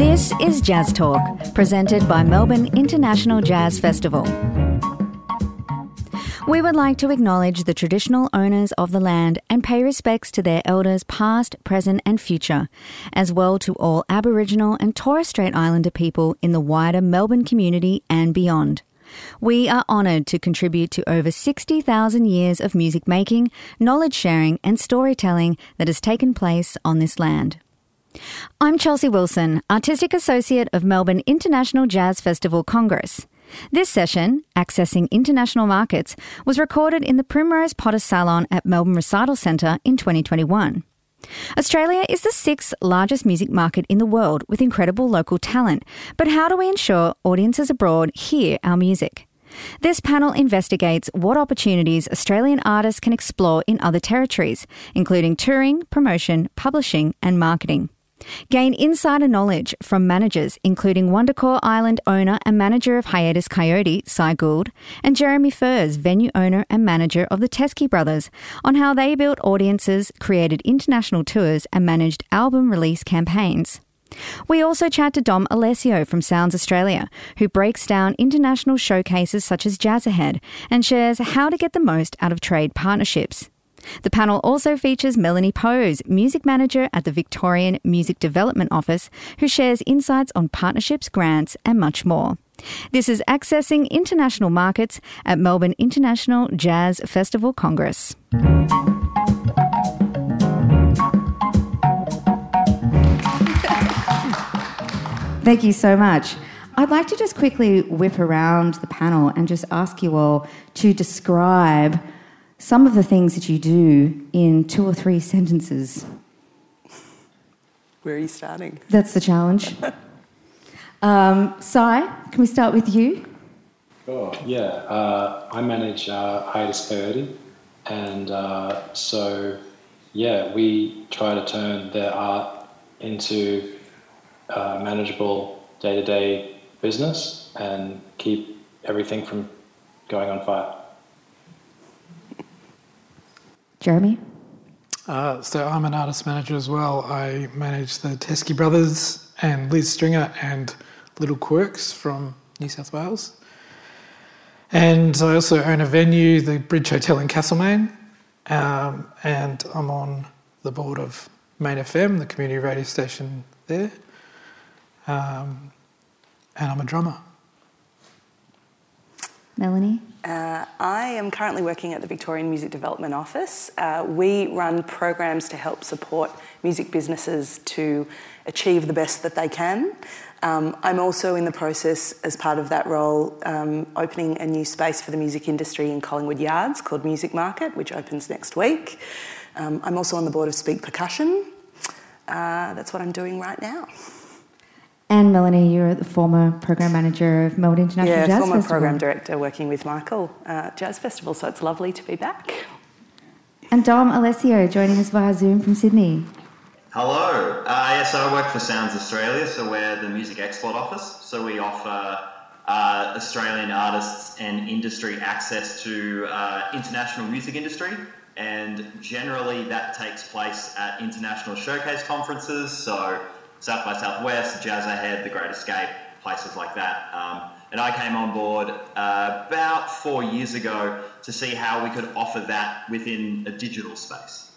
This is Jazz Talk, presented by Melbourne International Jazz Festival. We would like to acknowledge the traditional owners of the land and pay respects to their elders past, present and future, as well to all Aboriginal and Torres Strait Islander people in the wider Melbourne community and beyond. We are honoured to contribute to over 60,000 years of music making, knowledge sharing and storytelling that has taken place on this land. I'm Chelsea Wilson, Artistic Associate of Melbourne International Jazz Festival Congress. This session, Accessing International Markets, was recorded in the Primrose Potter Salon at Melbourne Recital Centre in 2021. Australia is the sixth largest music market in the world with incredible local talent, but how do we ensure audiences abroad hear our music? This panel investigates what opportunities Australian artists can explore in other territories, including touring, promotion, publishing and marketing. Gain insider knowledge from managers including Wondercore Island owner and manager of Hiatus Coyote, Cy Gould, and Jeremy Furs, venue owner and manager of the Teskey Brothers, on how they built audiences, created international tours and managed album release campaigns. We also chat to Dom Alessio from Sounds Australia, who breaks down international showcases such as Jazz Ahead and shares how to get the most out of trade partnerships. The panel also features Melanie Pose, Music Manager at the Victorian Music Development Office, who shares insights on partnerships, grants and much more. This is Accessing International Markets at Melbourne International Jazz Festival Congress. Thank you so much. I'd like to just quickly whip around the panel and just ask you all to describe some of the things that you do in 2 or 3 sentences. Where are you starting? That's the challenge. Cy, can we start with you? Sure, yeah. I manage Hiatus Coyote, and we try to turn their art into manageable day-to-day business and keep everything from going on fire. Jeremy? So I'm an artist manager as well. I manage the Teskey Brothers and Liz Stringer and Little Quirks from New South Wales. And I also own a venue, the Bridge Hotel in Castlemaine, and I'm on the board of Main FM, the community radio station there, and I'm a drummer. Melanie? I am currently working at the Victorian Music Development Office. We run programs to help support music businesses to achieve the best that they can. I'm also in the process, as part of that role, opening a new space for the music industry in Collingwood Yards called Music Market, which opens next week. I'm also on the board of Speak Percussion. That's what I'm doing right now. And Melanie, you're the former program manager of Melbourne International Jazz Festival. Yeah, former program director working with Michael Jazz Festival, so it's lovely to be back. And Dom Alessio joining us via Zoom from Sydney. Hello. So I work for Sounds Australia, so we're the music export office. So we offer Australian artists and industry access to international music industry, and generally that takes place at international showcase conferences, so South by Southwest, Jazz Ahead, The Great Escape, places like that. And I came on board about 4 years ago to see how we could offer that within a digital space.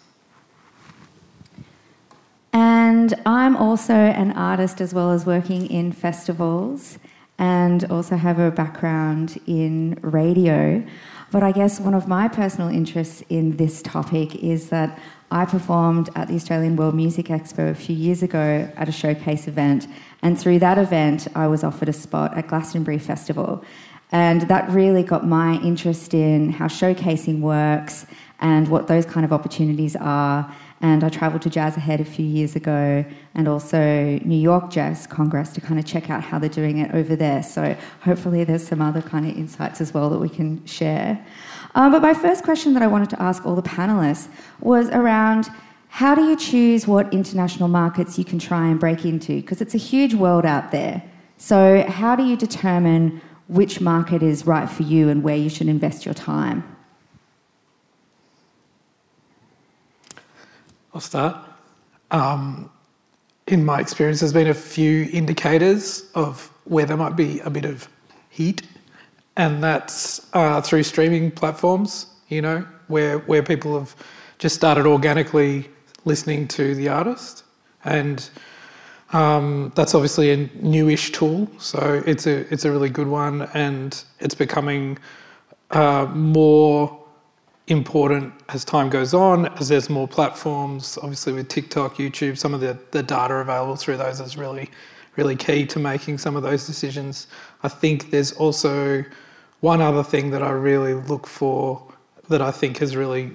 And I'm also an artist as well as working in festivals and also have a background in radio. But I guess one of my personal interests in this topic is that I performed at the Australian World Music Expo a few years ago at a showcase event, and through that event I was offered a spot at Glastonbury Festival, and that really got my interest in how showcasing works and what those kind of opportunities are. And I travelled to Jazz Ahead a few years ago and also New York Jazz Congress to kind of check out how they're doing it over there. So hopefully there's some other kind of insights as well that we can share. But my first question that I wanted to ask all the panellists was around how do you choose what international markets you can try and break into? Because it's a huge world out there. So how do you determine which market is right for you and where you should invest your time? I'll start. in my experience, there's been a few indicators of where there might be a bit of heat, and that's through streaming platforms, you know, where people have just started organically listening to the artist. And that's obviously a newish tool, so it's a really good one, and it's becoming more important as time goes on, as there's more platforms. Obviously with TikTok, YouTube, some of the data available through those is really, really key to making some of those decisions. I think there's also one other thing that I really look for that I think has really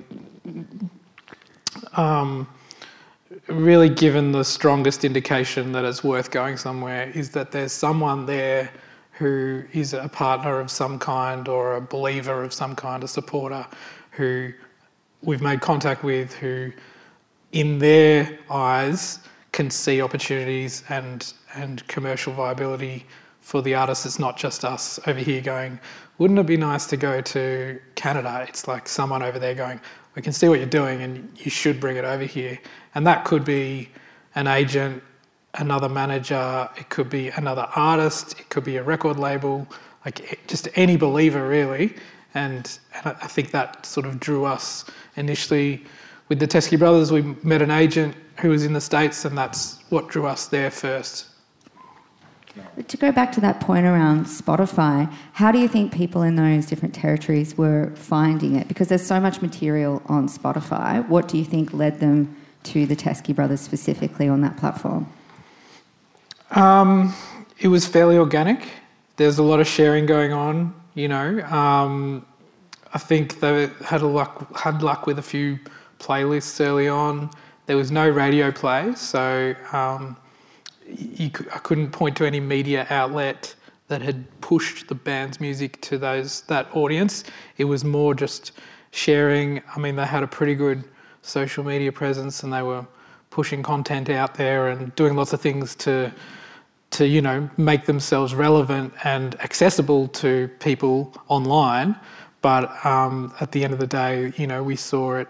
really given the strongest indication that it's worth going somewhere is that there's someone there who is a partner of some kind or a believer of some kind, a supporter, who we've made contact with, who in their eyes can see opportunities and commercial viability for the artists. It's not just us over here going, wouldn't it be nice to go to Canada? It's like someone over there going, we can see what you're doing and you should bring it over here. And that could be an agent, another manager, it could be another artist, it could be a record label, like just any believer really. And I think that sort of drew us initially with the Teskey Brothers. We met an agent who was in the States, and that's what drew us there first. To go back to that point around Spotify, how do you think people in those different territories were finding it? Because there's so much material on Spotify. What do you think led them to the Teskey Brothers specifically on that platform? It was fairly organic. There's a lot of sharing going on, you know. I think they had luck with a few playlists early on. There was no radio play, so I couldn't point to any media outlet that had pushed the band's music to that audience. It was more just sharing. I mean, they had a pretty good social media presence, and they were pushing content out there and doing lots of things to you know, make themselves relevant and accessible to people online. But at the end of the day, you know, we saw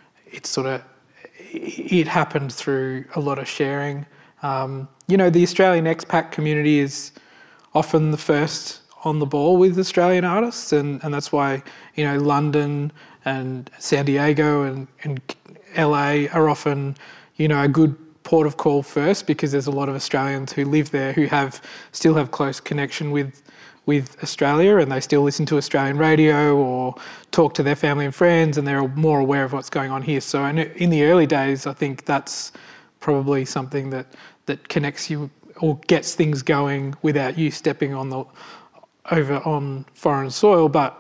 it happened through a lot of sharing. You know, the Australian expat community is often the first on the ball with Australian artists, and that's why, you know, London and San Diego and LA are often, you know, a good port of call first, because there's a lot of Australians who live there who still have close connection with Australia, and they still listen to Australian radio or talk to their family and friends, and they're more aware of what's going on here. So in the early days, I think that's probably something that connects you or gets things going without you stepping over on foreign soil. But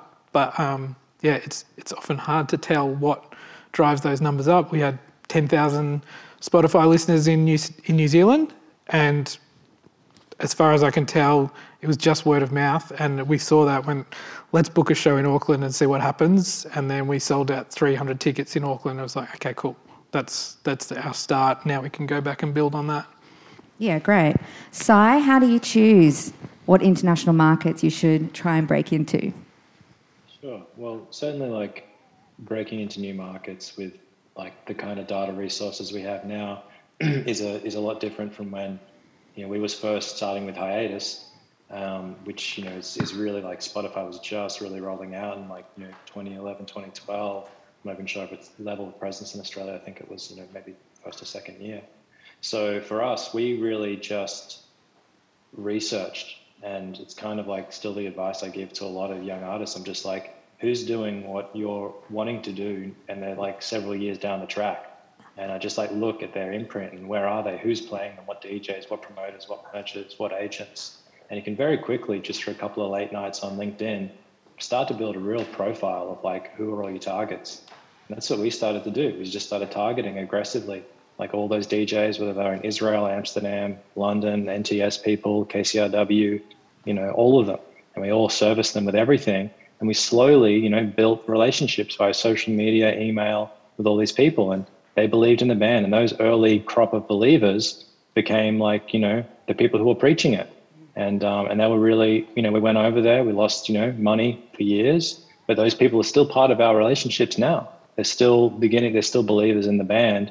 yeah, it's often hard to tell what drives those numbers up. We had 10,000 Spotify listeners in New Zealand, and as far as I can tell, it was just word of mouth. And we saw that when, let's book a show in Auckland and see what happens. And then we sold out 300 tickets in Auckland. I was like, okay, cool. That's our start. Now we can go back and build on that. Yeah, great. Sai, how do you choose what international markets you should try and break into? Sure. Well, certainly like breaking into new markets with like the kind of data resources we have now is a lot different from when, you know, we was first starting with Hiatus, which, you know, is really like Spotify was just really rolling out in like, you know, 2011, 2012. I'm not even sure of its level of presence in Australia. I think it was, you know, maybe first or second year. So for us, we really just researched, and it's kind of like still the advice I give to a lot of young artists. I'm just like, who's doing what you're wanting to do, and they're like several years down the track. And I just like look at their imprint and where are they, who's playing them, what DJs, what promoters, what merchants, what agents. And you can very quickly, just for a couple of late nights on LinkedIn, start to build a real profile of like, who are all your targets? And that's what we started to do. We just started targeting aggressively, like all those DJs, whether they're in Israel, Amsterdam, London, NTS people, KCRW, you know, all of them. And we all serviced them with everything. And we slowly, you know, built relationships via social media, email with all these people. And they believed in the band. And those early crop of believers became like, you know, the people who were preaching it. And they were really, you know, we went over there, we lost, you know, money for years, but those people are still part of our relationships now. They're still believers in the band.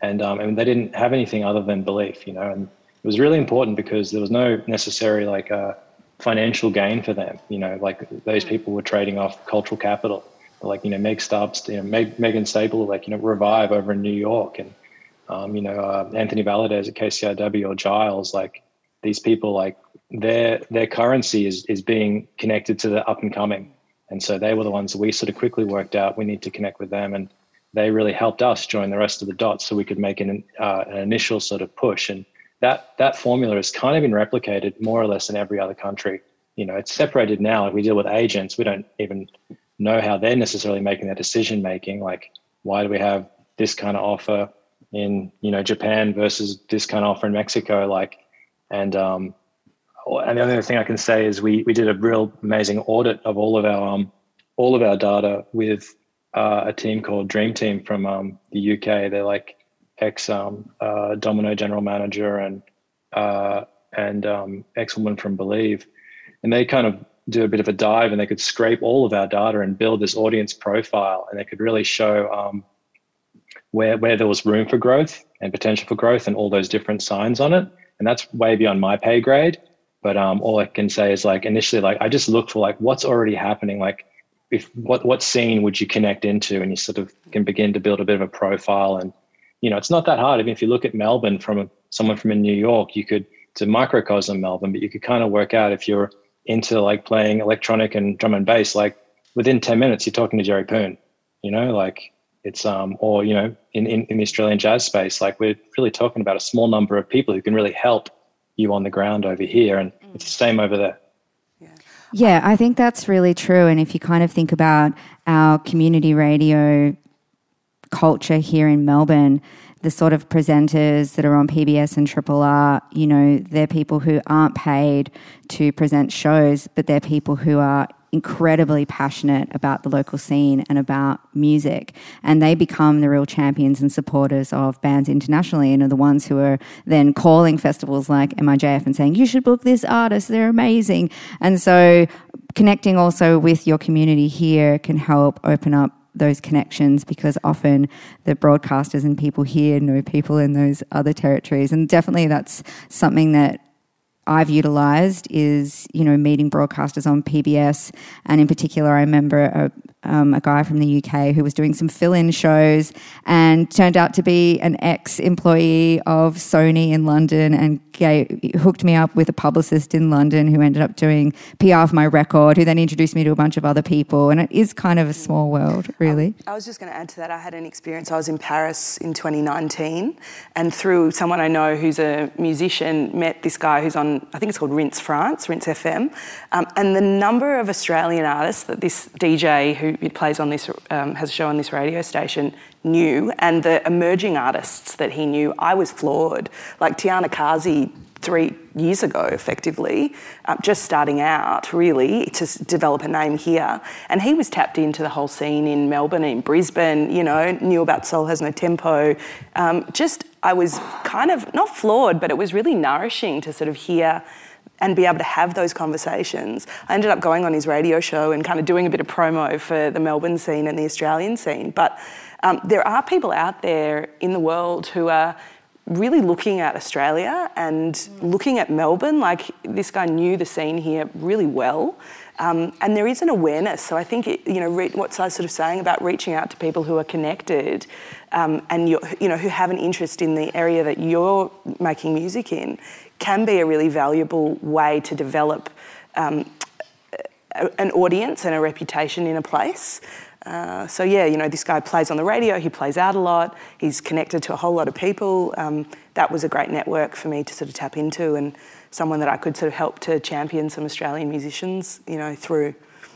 and they didn't have anything other than belief, you know, and it was really important because there was no necessary like financial gain for them, you know, like those people were trading off cultural capital, like, you know, Meg Stubbs, you know, Megan Staples, like, you know, Revive over in New York, and you know, Anthony Valadez at KCRW, or Giles, like these people, like their currency is being connected to the up and coming. And so they were the ones that we sort of quickly worked out we need to connect with them, and they really helped us join the rest of the dots so we could make an initial sort of push. And that formula has kind of been replicated more or less in every other country. You know, it's separated now. Like we deal with agents, we don't even know how they're necessarily making their decision making. Like, why do we have this kind of offer in, you know, Japan versus this kind of offer in Mexico? Like, and the other thing I can say is we did a real amazing audit of all of our data with a team called Dream Team from the UK. They're like ex Domino general manager and ex woman from Believe, and they kind of do a bit of a dive, and they could scrape all of our data and build this audience profile, and they could really show where there was room for growth and potential for growth and all those different signs on it. And that's way beyond my pay grade. But all I can say is, like, initially, like, I just looked for like what's already happening. Like, if what scene would you connect into, and you sort of can begin to build a bit of a profile. And, you know, it's not that hard. I mean, if you look at Melbourne from someone from in New York, it's a microcosm Melbourne, but you could kind of work out if you're into like playing electronic and drum and bass, like within 10 minutes, you're talking to Jerry Poon, you know, like it's, or, you know, in the Australian jazz space, like we're really talking about a small number of people who can really help you on the ground over here. And it's the same over there. Yeah, I think that's really true. And if you kind of think about our community radio culture here in Melbourne, the sort of presenters that are on PBS and Triple R, you know, they're people who aren't paid to present shows, but they're people who are incredibly passionate about the local scene and about music, and they become the real champions and supporters of bands internationally, and are the ones who are then calling festivals like MIJF and saying, you should book this artist, they're amazing. And so connecting also with your community here can help open up those connections, because often the broadcasters and people here know people in those other territories. And definitely that's something that I've utilised, is, you know, meeting broadcasters on PBS. And in particular, I remember a guy from the UK who was doing some fill-in shows and turned out to be an ex-employee of Sony in London, and hooked me up with a publicist in London who ended up doing PR for my record, who then introduced me to a bunch of other people. And it is kind of a small world, really. I was just going to add to that. I had an experience. I was in Paris in 2019, and through someone I know who's a musician, met this guy who's on, I think it's called Rinse France, Rinse FM. And the number of Australian artists that this DJ who plays on this, has a show on this radio station, knew, and the emerging artists that he knew, I was floored. Like Tiana Kazi 3 years ago, effectively, just starting out, really, to develop a name here. And he was tapped into the whole scene in Melbourne, in Brisbane, you know, knew about Soul Has No Tempo. I was kind of, not floored, but it was really nourishing to sort of hear and be able to have those conversations. I ended up going on his radio show and kind of doing a bit of promo for the Melbourne scene and the Australian scene. But there are people out there in the world who are really looking at Australia and looking at Melbourne. Like, this guy knew the scene here really well. And there is an awareness. So I think, what I was sort of saying about reaching out to people who are connected and, who have an interest in the area that you're making music in, can be a really valuable way to develop an audience and a reputation in a place. This guy plays on the radio, he plays out a lot, he's connected to a whole lot of people. That was a great network for me to sort of tap into, and someone that I could sort of help to champion some Australian musicians, through.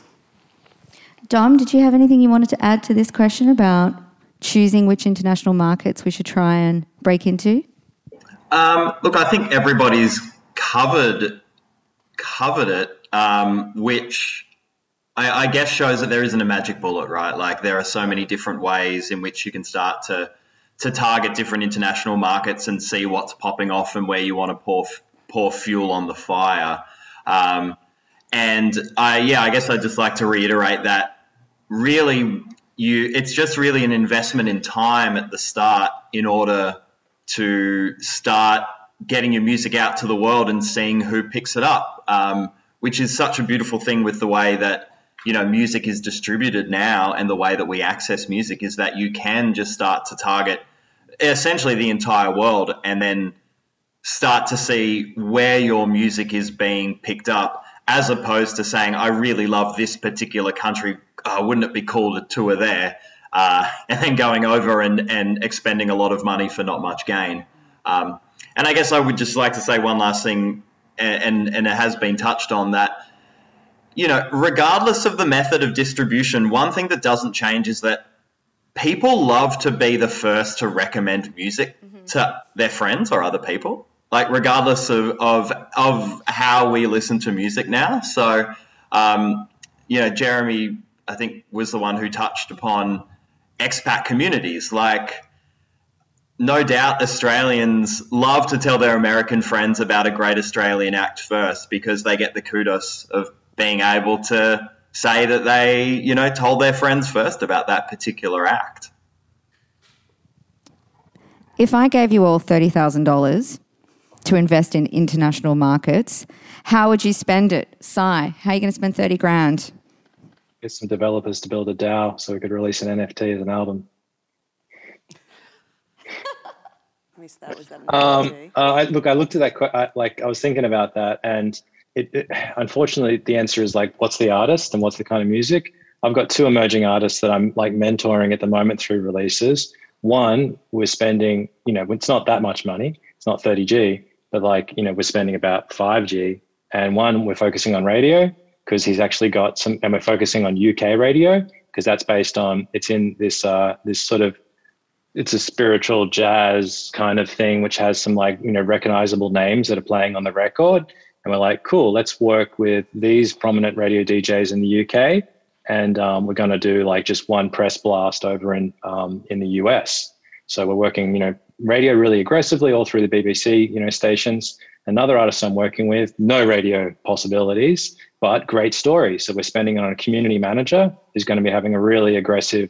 Dom, did you have anything you wanted to add to this question about choosing which international markets we should try and break into? Look, I think everybody's covered it, which I guess shows that there isn't a magic bullet, right? Like, there are so many different ways in which you can start to target different international markets and see what's popping off and where you want to pour fuel on the fire. I guess I'd just like to reiterate that really it's just really an investment in time at the start in order to start getting your music out to the world and seeing who picks it up, which is such a beautiful thing with the way that, music is distributed now, and the way that we access music is that you can just start to target essentially the entire world and then start to see where your music is being picked up, as opposed to saying, I really love this particular country. Wouldn't it be cool to tour there? And then going over and expending a lot of money for not much gain. And I guess I would just like to say one last thing, and it has been touched on, that, regardless of the method of distribution, one thing that doesn't change is that people love to be the first to recommend music to their friends or other people, like regardless of how we listen to music now. So, Jeremy, I think, was the one who touched upon expat communities. Like, no doubt Australians love to tell their American friends about a great Australian act first, because they get the kudos of being able to say that they, told their friends first about that particular act. If I gave you all $30,000 to invest in international markets, how would you spend it? Si, how are you going to spend 30 grand? Get some developers to build a DAO so we could release an NFT as an album. I missed that. Was that an NFT? I looked at that, I was thinking about that, and it unfortunately the answer is like, what's the artist and what's the kind of music? I've got two emerging artists that I'm like mentoring at the moment through releases. One, we're spending, it's not that much money. It's not 30G, but we're spending about 5G. And one, we're focusing on radio because he's actually got some, and we're focusing on UK radio because that's based on, it's in this sort of, it's a spiritual jazz kind of thing, which has some recognizable names that are playing on the record. And we're like, cool, let's work with these prominent radio DJs in the UK. And we're going to do just one press blast over in the US. So we're working, radio really aggressively all through the BBC, stations. Another artist I'm working with, no radio possibilities, but great stories. So we're spending on a community manager who's going to be having a really aggressive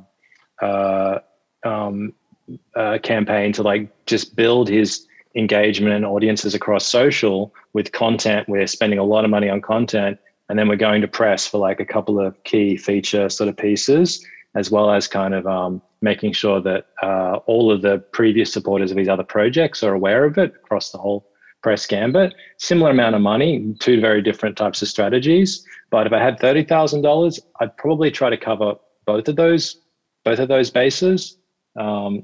campaign to just build his engagement and audiences across social with content. We're spending a lot of money on content. And then we're going to press for a couple of key feature sort of pieces, as well as kind of making sure that all of the previous supporters of these other projects are aware of it across the whole press gambit. Similar amount of money, two very different types of strategies. But if I had $30,000, I'd probably try to cover both of those bases. I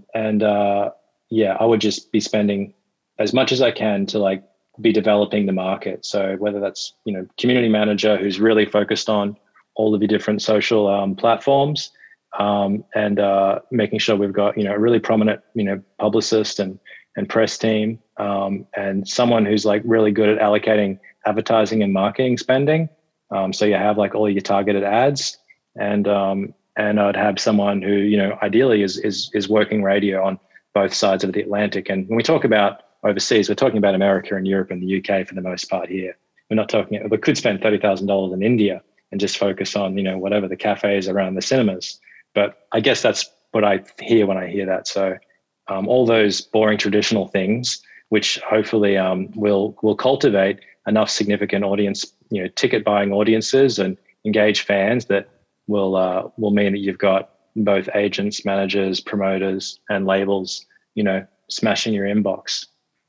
would just be spending as much as I can to be developing the market. So whether that's, community manager who's really focused on all of the different social platforms, and making sure we've got, a really prominent, publicist and press team, and someone who's really good at allocating advertising and marketing spending. So you have all your targeted ads, and I'd have someone who, ideally is working radio on both sides of the Atlantic. And when we talk about overseas, we're talking about America and Europe and the UK for the most part here. We're not talking, we could spend $30,000 in India and just focus on, whatever the cafes around the cinemas. But I guess that's what I hear when I hear that. So all those boring traditional things, which hopefully will cultivate enough significant audience, ticket buying audiences and engage fans that will mean that you've got both agents, managers, promoters, and labels, smashing your inbox.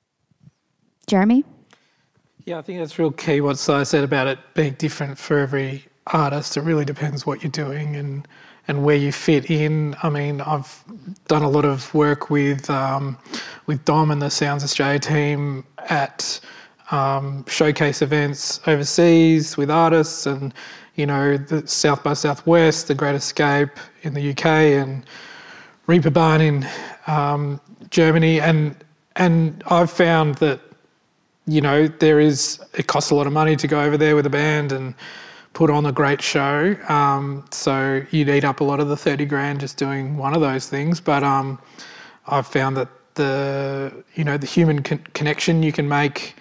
Jeremy? Yeah, I think that's real key what Si said about it being different for every artist. It really depends what you're doing and where you fit in. I mean, I've done a lot of work with Dom and the Sounds Australia team at showcase events overseas with artists, and the South by Southwest, the Great Escape in the UK, and Reeperbahn in Germany, and I've found that it costs a lot of money to go over there with a band and put on a great show. So you'd eat up a lot of the 30 grand just doing one of those things. But I've found that the human connection you can make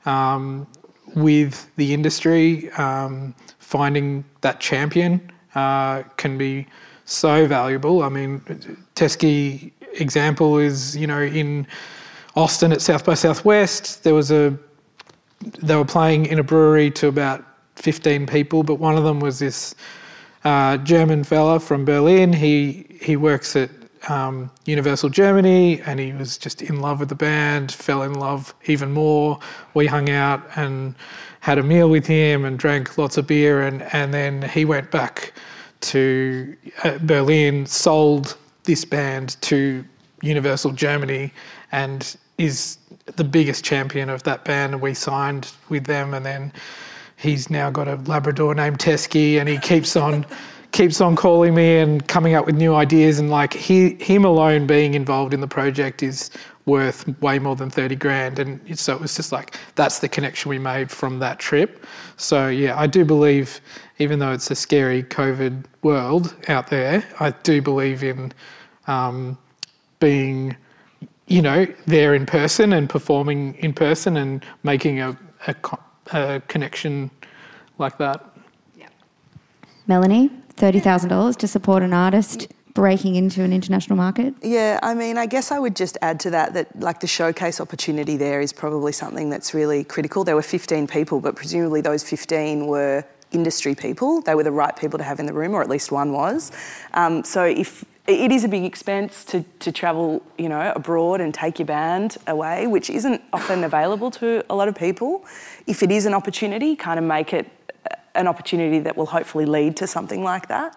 with the industry, finding that champion can be so valuable. I mean, Teskey example is, in Austin at South by Southwest, they were playing in a brewery to about 15 people, but one of them was this German fella from Berlin. He works at Universal Germany, and he was just in love with the band, fell in love even more. We hung out and had a meal with him and drank lots of beer, and then he went back to Berlin, sold this band to Universal Germany, and is the biggest champion of that band, and we signed with them, and then he's now got a Labrador named Teskey, and he keeps on calling me and coming up with new ideas, and like him alone being involved in the project is worth way more than 30 grand. And so it was just like, that's the connection we made from that trip. So yeah, I do believe, even though it's a scary COVID world out there, I do believe in being, there in person and performing in person and making a connection like that. Yeah. Melanie, $30,000 to support an artist breaking into an international market? Yeah, I mean, I guess I would just add to that like the showcase opportunity there is probably something that's really critical. There were 15 people, but presumably those 15 were industry people. They were the right people to have in the room, or at least one was. So if it is a big expense to travel, abroad and take your band away, which isn't often available to a lot of people. If it is an opportunity, kind of make it an opportunity that will hopefully lead to something like that.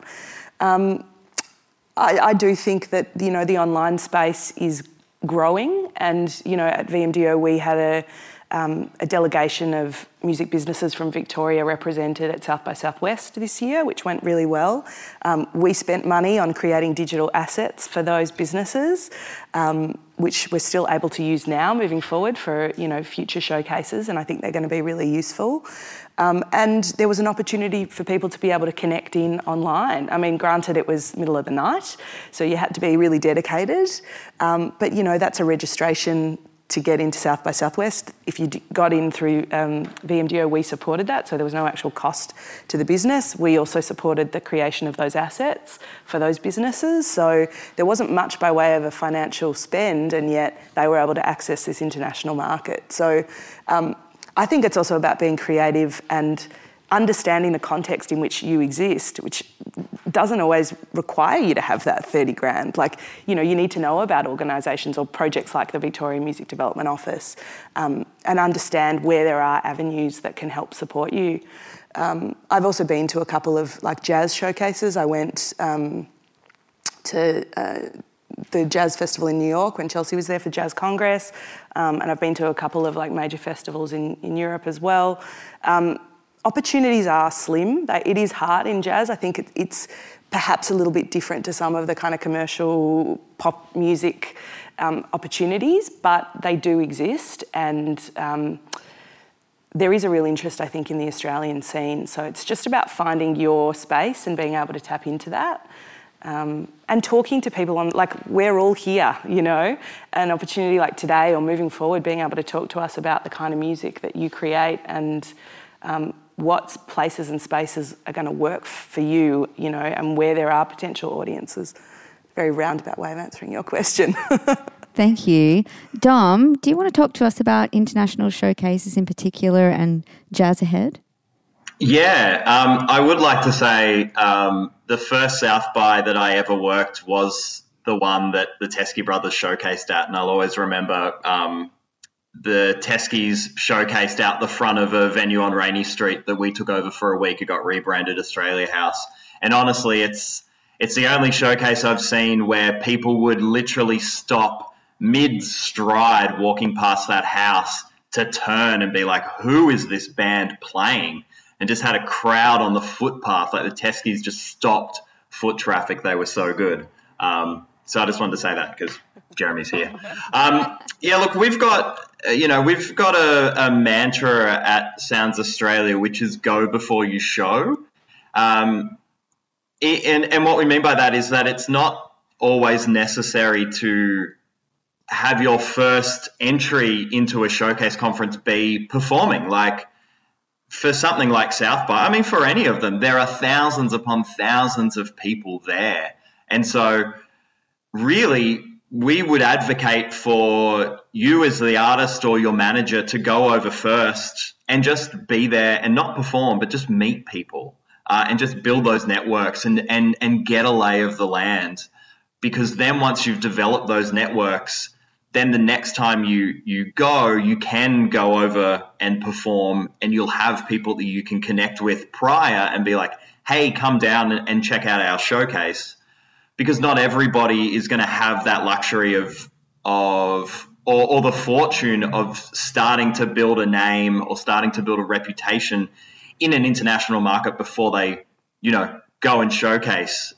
I do think that, the online space is growing, and, at VMDO we had a delegation of music businesses from Victoria represented at South by Southwest this year, which went really well. We spent money on creating digital assets for those businesses, which we're still able to use now moving forward for, future showcases, and I think they're going to be really useful. And there was an opportunity for people to be able to connect in online. I mean, granted, it was middle of the night, so you had to be really dedicated. But, that's a registration to get into South by Southwest. If you got in through VMDO, we supported that, so there was no actual cost to the business. We also supported the creation of those assets for those businesses, so there wasn't much by way of a financial spend, and yet they were able to access this international market. So I think it's also about being creative and understanding the context in which you exist, which doesn't always require you to have that 30 grand. Like, you need to know about organisations or projects like the Victorian Music Development Office, and understand where there are avenues that can help support you. I've also been to a couple of jazz showcases. I went to the Jazz Festival in New York when Chelsea was there for Jazz Congress, and I've been to a couple of major festivals in Europe as well. Opportunities are slim. It is hard in jazz. I think it's perhaps a little bit different to some of the kind of commercial pop music opportunities, but they do exist, and there is a real interest, I think, in the Australian scene. So it's just about finding your space and being able to tap into that. And talking to people on, we're all here, an opportunity like today or moving forward, being able to talk to us about the kind of music that you create and what places and spaces are going to work for you, and where there are potential audiences. Very roundabout way of answering your question. Thank you. Dom, do you want to talk to us about international showcases in particular and Jazz Ahead? Yeah, I would like to say the first South by that I ever worked was the one that the Teskey brothers showcased at, and I'll always remember the Teskeys showcased out the front of a venue on Rainy Street that we took over for a week. It got rebranded Australia House, and honestly, it's the only showcase I've seen where people would literally stop mid-stride walking past that house to turn and be like, "Who is this band playing?" And just had a crowd on the footpath. Like the Teskeys just stopped foot traffic. They were so good. So I just wanted to say that because Jeremy's here. Yeah, look, we've got a mantra at Sounds Australia, which is go before you show. And what we mean by that is that it's not always necessary to have your first entry into a showcase conference be performing. Like, for something like South by, I mean, for any of them, there are thousands upon thousands of people there. And so really, we would advocate for you as the artist or your manager to go over first and just be there and not perform, but just meet people and just build those networks and get a lay of the land. Because then once you've developed those networks, then the next time you can go over and perform, and you'll have people that you can connect with prior and be like, hey, come down and check out our showcase. Because not everybody is going to have that luxury of or the fortune of starting to build a name or starting to build a reputation in an international market before they, go and showcase.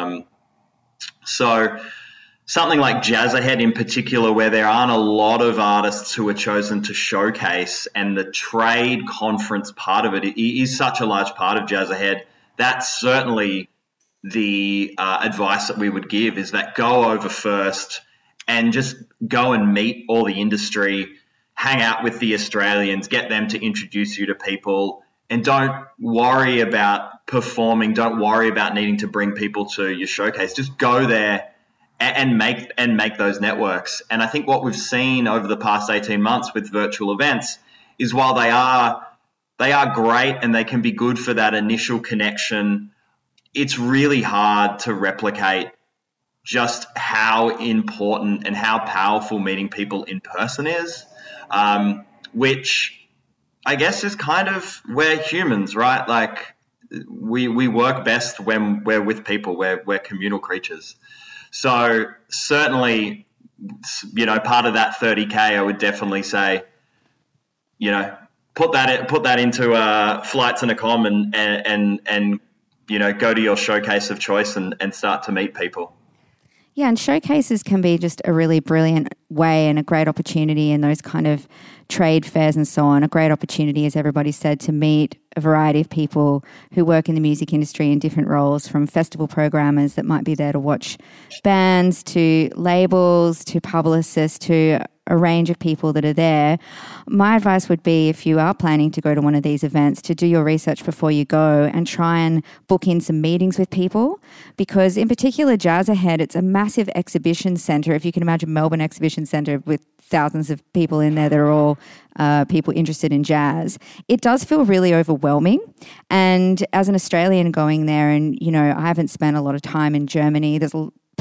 So something like Jazz Ahead in particular, where there aren't a lot of artists who are chosen to showcase, and the trade conference part of it is such a large part of Jazz Ahead, that's certainly the advice that we would give, is that go over first and just go and meet all the industry, hang out with the Australians, get them to introduce you to people, and don't worry about performing, don't worry about needing to bring people to your showcase. Just go there and make those networks. And I think what we've seen over the past 18 months with virtual events is, while they are great and they can be good for that initial connection, it's really hard to replicate just how important and how powerful meeting people in person is, which I guess is kind of, we're humans, right? Like we work best when we're with people, we're communal creatures. So certainly, part of that 30K, I would definitely say, put that into flights and accom and go to your showcase of choice and start to meet people. Yeah, and showcases can be just a really brilliant way and a great opportunity in those kind of trade fairs and so on. A great opportunity, as everybody said, to meet a variety of people who work in the music industry in different roles, from festival programmers that might be there to watch bands, to labels, to publicists, to a range of people that are there. My advice would be, if you are planning to go to one of these events, to do your research before you go and try and book in some meetings with people, because in particular Jazz Ahead, it's a massive exhibition centre. If you can imagine Melbourne Exhibition Centre with thousands of people in there that are all people interested in jazz, it does feel really overwhelming. And as an Australian going there, and I haven't spent a lot of time in Germany, there's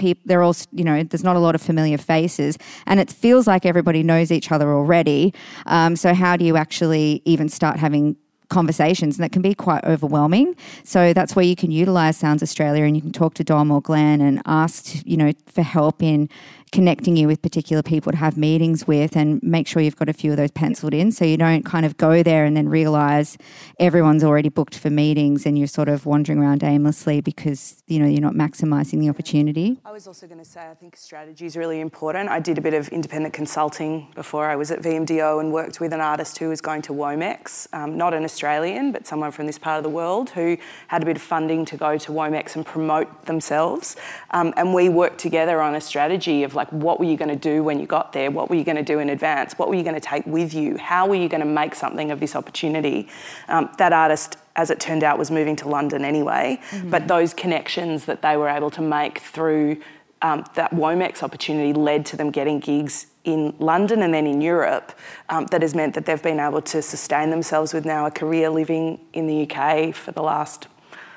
not a lot of familiar faces, and it feels like everybody knows each other already. So how do you actually even start having conversations? And that can be quite overwhelming. So that's where you can utilise Sounds Australia, and you can talk to Dom or Glenn and ask, for help in connecting you with particular people to have meetings with, and make sure you've got a few of those penciled in, so you don't kind of go there and then realise everyone's already booked for meetings and you're sort of wandering around aimlessly because, you're not maximising the opportunity. I was also going to say, I think strategy is really important. I did a bit of independent consulting before I was at VMDO and worked with an artist who was going to Womex, not an Australian, but someone from this part of the world, who had a bit of funding to go to Womex and promote themselves. And we worked together on a strategy of what were you going to do when you got there? What were you going to do in advance? What were you going to take with you? How were you going to make something of this opportunity? That artist, as it turned out, was moving to London anyway, but those connections that they were able to make through that Womex opportunity led to them getting gigs in London and then in Europe. That has meant that they've been able to sustain themselves with now a career living in the UK for the last,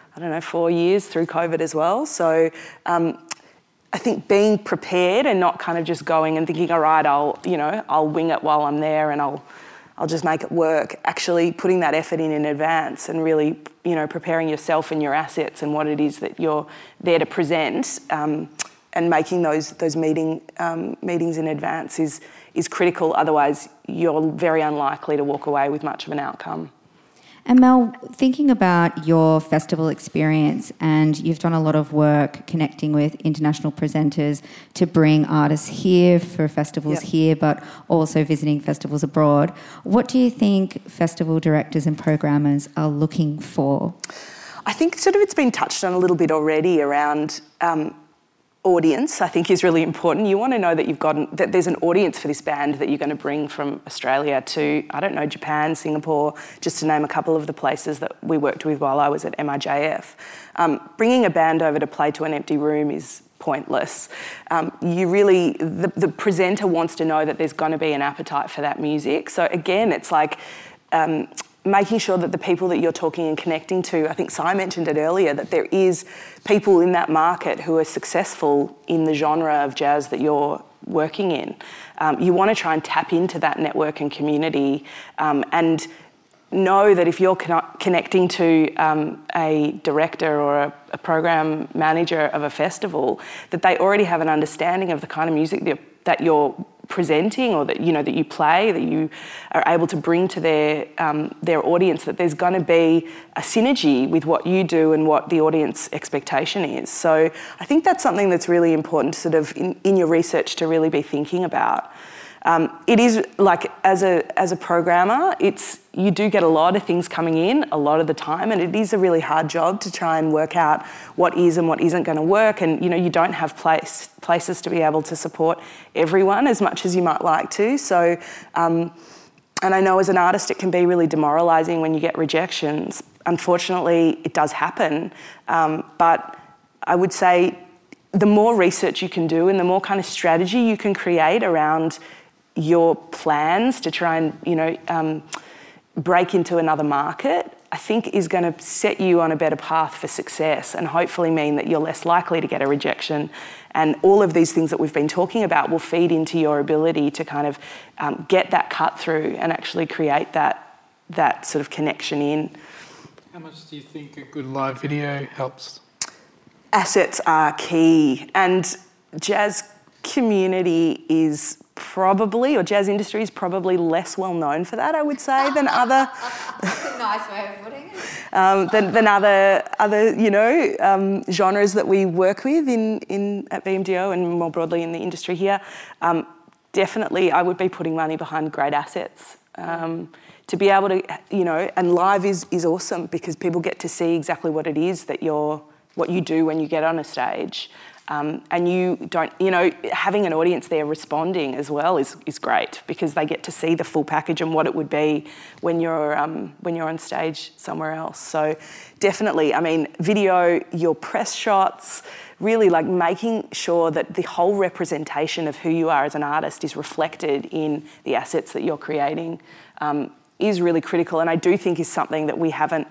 4 years through COVID as well. So I think being prepared and not kind of just going and thinking, all right, I'll wing it while I'm there and I'll just make it work. Actually putting that effort in advance and really, preparing yourself and your assets and what it is that you're there to present, and making those meetings in advance is critical. Otherwise, you're very unlikely to walk away with much of an outcome. And Mel, thinking about your festival experience, and you've done a lot of work connecting with international presenters to bring artists here for festivals here, but also visiting festivals abroad. What do you think festival directors and programmers are looking for? I think sort of it's been touched on a little bit already around audience, I think, is really important. You want to know that there's an audience for this band that you're going to bring from Australia to, I don't know, Japan, Singapore, just to name a couple of the places that we worked with while I was at MIJF. Bringing a band over to play to an empty room is pointless. The presenter wants to know that there's going to be an appetite for that music. So again, it's like making sure that the people that you're talking and connecting to, I think Si mentioned it earlier, that there is people in that market who are successful in the genre of jazz that you're working in. You want to try and tap into that network and community, and know that if you're connecting to a director or a program manager of a festival, that they already have an understanding of the kind of music that you're presenting, or that you play, that you are able to bring to their audience, that there's going to be a synergy with what you do and what the audience expectation is. So I think that's something that's really important sort of in your research to really be thinking about. It is like, as a programmer, you do get a lot of things coming in a lot of the time, and it is a really hard job to try and work out what is and what isn't going to work. And you don't have places to be able to support everyone as much as you might like to. So, and I know as an artist it can be really demoralising when you get rejections. Unfortunately, it does happen. But I would say the more research you can do and the more kind of strategy you can create around your plans to try and break into another market, I think is going to set you on a better path for success, and hopefully mean that you're less likely to get a rejection. And all of these things that we've been talking about will feed into your ability to kind of get that cut through and actually create that sort of connection in. How much do you think a good live video helps? Assets are key, and jazz community is probably, or jazz industry is probably less well known for that, I would say, than other. That's a nice way of putting it. Than other genres that we work with at BMDO and more broadly in the industry here. Definitely, I would be putting money behind great assets. To be able to, and live is awesome because people get to see exactly what it is that what you do when you get on a stage. And you don't, having an audience there responding as well is great, because they get to see the full package and what it would be when you're on stage somewhere else. So definitely, video, your press shots, really like making sure that the whole representation of who you are as an artist is reflected in the assets that you're creating is really critical, and I do think is something that we haven't.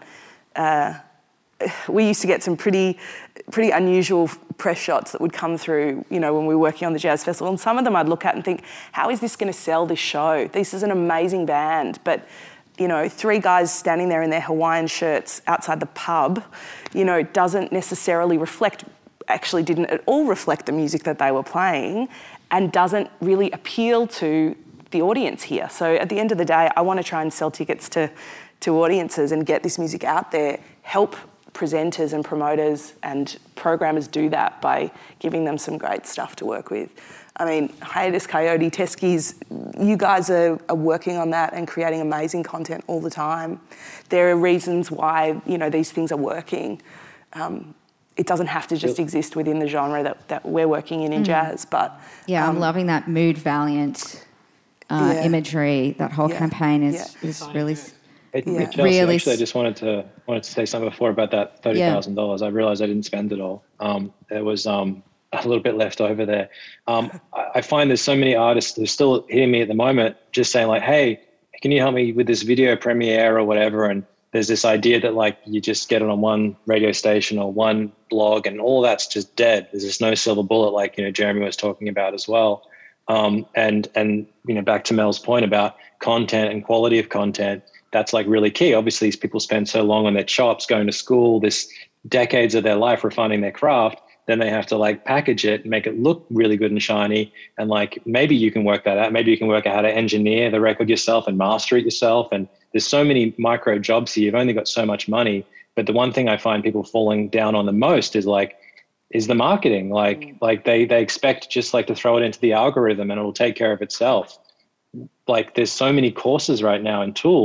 We used to get some pretty unusual press shots that would come through, when we were working on the Jazz Festival. And some of them I'd look at and think, how is this going to sell this show? This is an amazing band, but, 3 guys standing there in their Hawaiian shirts outside the pub, doesn't necessarily didn't at all reflect the music that they were playing, and doesn't really appeal to the audience here. So at the end of the day, I want to try and sell tickets to audiences and get this music out there, help presenters and promoters and programmers do that by giving them some great stuff to work with. Hiatus Kaiyote, Teskey's, you guys are working on that and creating amazing content all the time. There are reasons why, these things are working. It doesn't have to just exist within the genre that we're working in jazz, but... Yeah, I'm loving that Mood Valiant imagery. That whole campaign is really... Chelsea, really, actually, I just wanted to say something before about that $30,000. I realised I didn't spend it all. There was a little bit left over there. I find there's so many artists who are still hitting me at the moment, just saying like, "Hey, can you help me with this video premiere or whatever?" And there's this idea that like you just get it on one radio station or one blog, and all that's just dead. There's just no silver bullet, like Jeremy was talking about as well. And back to Mel's point about content and quality of content. That's like really key. Obviously, these people spend so long on their chops, going to school, this decades of their life refining their craft. Then they have to like package it and make it look really good and shiny. And like maybe you can work that out. Maybe you can work out how to engineer the record yourself and master it yourself. And there's so many micro jobs here. You've only got so much money. But the one thing I find people falling down on the most is the marketing. Like they expect just like to throw it into the algorithm and it'll take care of itself. Like there's so many courses right now and tools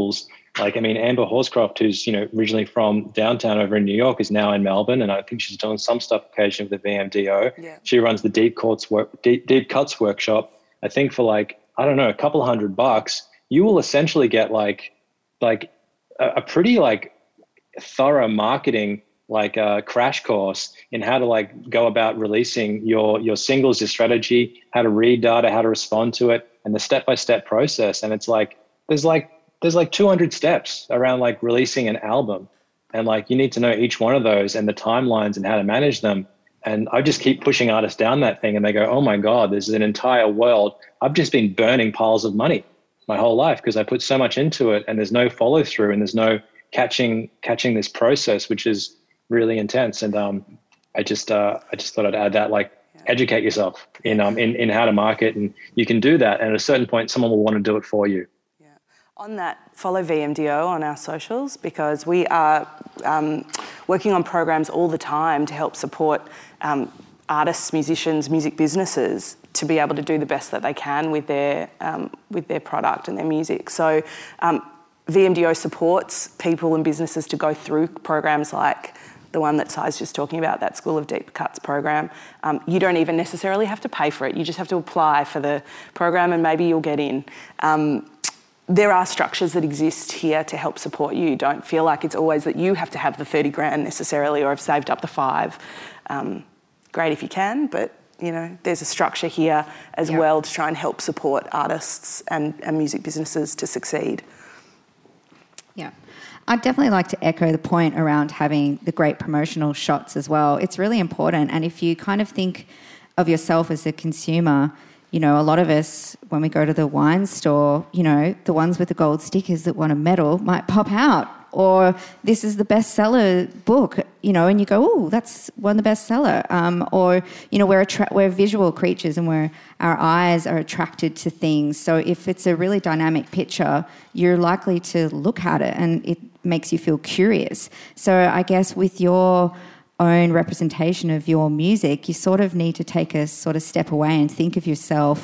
Like, I mean, Amber Horscroft, who's, you know, originally from downtown over in New York, is now in Melbourne, and I think she's doing some stuff occasionally with the VMDO. Yeah. She runs the Deep Cuts workshop. I think for like, I don't know, a couple $100, you will essentially get like a pretty like thorough marketing like a crash course in how to like go about releasing your singles, your strategy, how to read data, how to respond to it, and the step-by-step process. And it's like there's like 200 steps around like releasing an album, and like you need to know each one of those and the timelines and how to manage them. And I just keep pushing artists down that thing, and they go, oh my God, there's an entire world. I've just been burning piles of money my whole life because I put so much into it, and there's no follow through, and there's no catching this process, which is really intense. And I just thought I'd add that, like, educate yourself in how to market, and you can do that. And at a certain point, someone will want to do it for you. Yeah. On that, follow VMDO on our socials, because we are working on programs all the time to help support artists, musicians, music businesses to be able to do the best that they can with their product and their music. So VMDO supports people and businesses to go through programs like the one that Sai's just talking about, that School of Deep Cuts program. You don't even necessarily have to pay for it. You just have to apply for the program and maybe you'll get in. There are structures that exist here to help support you. Don't feel like it's always that you have to have the 30 grand necessarily or have saved up the 5. Great if you can, but you know, there's a structure here as well to try and help support artists and music businesses to succeed. Yeah. I'd definitely like to echo the point around having the great promotional shots as well. It's really important. And if you kind of think of yourself as a consumer, you know, a lot of us, when we go to the wine store, you know, the ones with the gold stickers that want a medal might pop out. Or this is the bestseller book, you know, and you go, oh, that's won the bestseller. Or, you know, we're visual creatures and our eyes are attracted to things. So if it's a really dynamic picture, you're likely to look at it and it makes you feel curious. So I guess with your own representation of your music, you sort of need to take a sort of step away and think of yourself,